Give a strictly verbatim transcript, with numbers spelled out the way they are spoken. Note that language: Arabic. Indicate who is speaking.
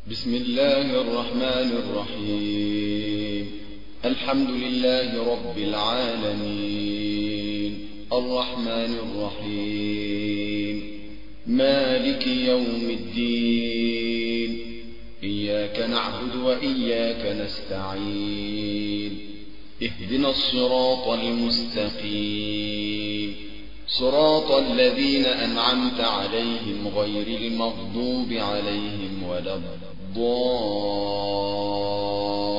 Speaker 1: بسم الله الرحمن الرحيم. الحمد لله رب العالمين، الرحمن الرحيم، مالك يوم الدين، إياك نعبد وإياك نستعين، اهدنا الصراط المستقيم، صراط الذين أنعمت عليهم غير المغضوب عليهم ولا الضالين.